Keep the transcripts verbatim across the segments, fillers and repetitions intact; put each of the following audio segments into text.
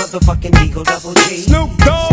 motherfucking Eagle Double G. Snoop Dogg.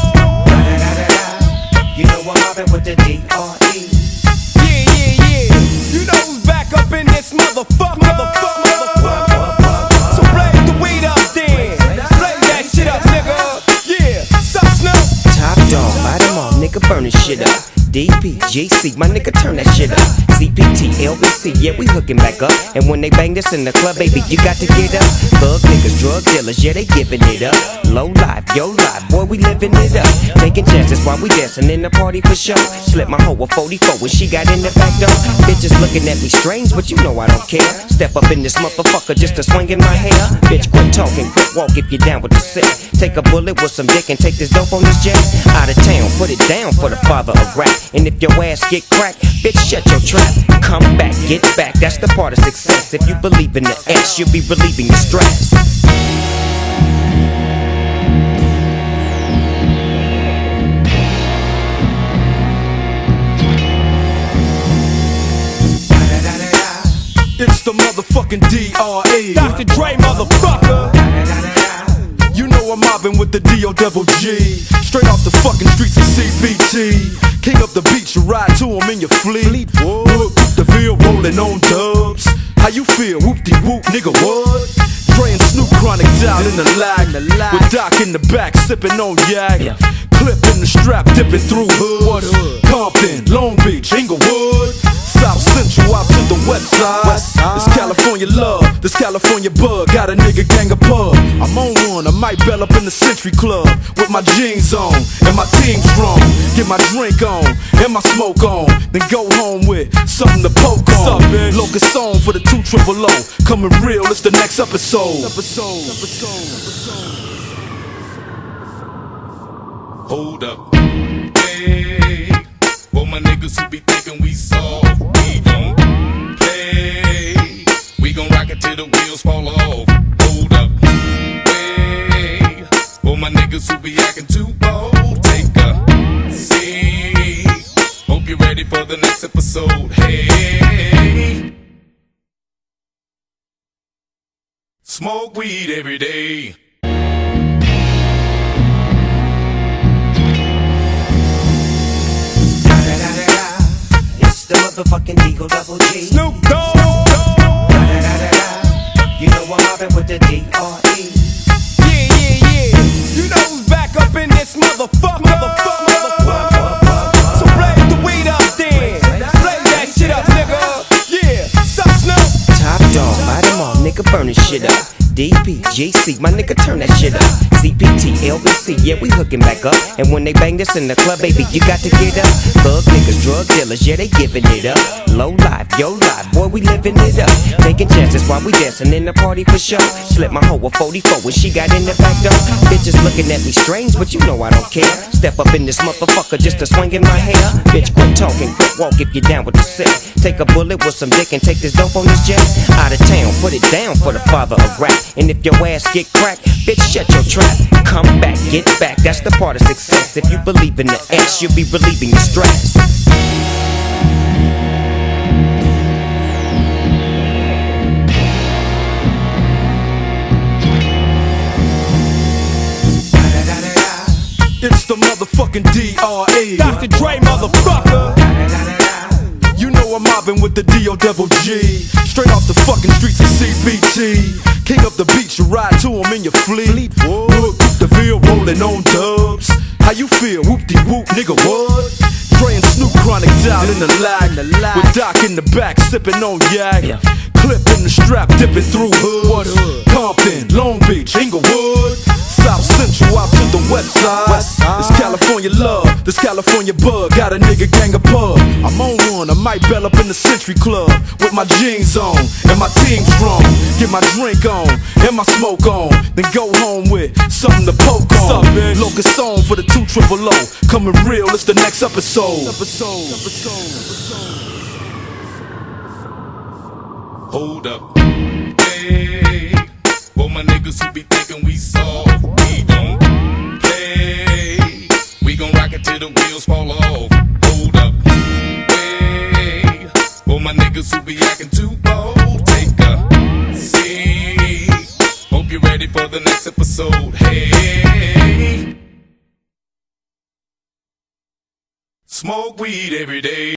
You know I'm mobbing with the D R E. Yeah, yeah, yeah. You know who's back up in this motherfucker. Motherfucker, motherfucker. So blaze the weed up then. Blaze that shit up, nigga. Yeah, sup, Snoop? Top dog, bite them all, nigga, burn this shit up. D P, G C, my nigga, turn that shit up. C P T, L B C, yeah, we hooking back up. And when they bang this in the club, baby, you got to get up. Thug niggas, drug dealers, yeah, they giving it up. Low life, yo life, boy, we living it up. Taking chances while we dancing in the party for sure. Slip my hoe a forty-four when she got in the back door. Bitches looking at me strange, but you know I don't care. Step up in this motherfucker just to swing in my hair. Bitch, quit talking, quit walk if you're down with the set. Take a bullet with some dick and take this dope on this jet. Out of town, put it down for the father of rap. And if your ass get cracked, bitch, shut your trap. Come back, get back, that's the part of success. If you believe in the S, you'll be relieving your stress. It's the motherfucking D R E. Doctor Dre, motherfucker. You know I'm mobbing with the D O Double G. Straight off the fucking streets of C B T. King up the beach, you ride to him in your fleet. Whoop, the Ville rolling on dubs. How you feel? Whoop-de-whoop, nigga, what? Dre and Snoop Chronic down in the lag. With Doc in the back, sipping on yak. Clip in the strap, dipping through hoods. Compton, Long Beach, Inglewood. South Central out to the west side. This California love, this California bug. Got a nigga gang of pub. I'm on one, I might bell up in the Century Club. With my jeans on, and my team strong. Get my drink on, and my smoke on. Then go home with something to poke on. Locust song for the two triple O. Coming real, it's the next episode. Episode, episode, episode. Hold up, hey. For my niggas who be thinking we soft, we don't play. We gon' rock it till the wheels fall off. Hold up, hey. For my niggas who be acting too bold, take a seat. Hope you're ready for the next episode. Hey, smoke weed every day. The motherfucking Eagle Double G. Snoop Dogg. You know I'm mobbing with the D R E. Yeah, yeah, yeah. You know who's back up in this motherfucker. Motherfucker, motherfucker. So blaze the weed up then. Blaze that shit up, nigga. Yeah, sup, Snoop? Top dog, bite them all, nigga, burn this shit up. D P, G C, my nigga, turn that shit up. C P T, L B C, yeah, we hooking back up. And when they bang this in the club, baby, you got to get up. Thug niggas, drug dealers, yeah, they giving it up. Low life, yo life, boy, we living it up. Taking chances while we dancing in the party for sure. Slip my hoe a forty-four when she got in the back door. Bitches looking at me strange, but you know I don't care. Step up in this motherfucker just to swing in my hair. Bitch, quit talking, quit walk if you're down with the set. Take a bullet with some dick and take this dope on this jet. Out of town, put it down for the father of rap. And if your ass get cracked, bitch, shut your trap. Come back, get back, that's the part of success. If you believe in the S, you'll be relieving your stress. It's the motherfucking D R E. Doctor Dre, motherfucker. You know I'm mobbing with the D O Double G. Straight off the fucking streets of C B T. King up the beach, you ride to him in your fleet. Whoop, the Ville rolling on dubs. How you feel? Whoop-de-whoop, nigga, what? Dre and Snoop Chronic down in the lag. With Doc in the back, sipping on yak. Clip in the strap, dipping through hoods. Compton, Long Beach, Inglewood. South Central out to the west side. This California love, this California bug. Got a nigga gang of pub. I'm on one, I might bell up in the Century Club. With my jeans on, and my team strong. Get my drink on, and my smoke on. Then go home with something to poke on. Locust song for the two triple O. Coming real, it's the next episode. Episode, episode, episode. Hold up, hey. For my niggas who be thinking we soft, we don't play. We gon' rock it till the wheels fall off. Hold up, hey. For my niggas who be acting too bold, take a seat. Hope you're ready for the the next episode. Hey, smoke weed every day.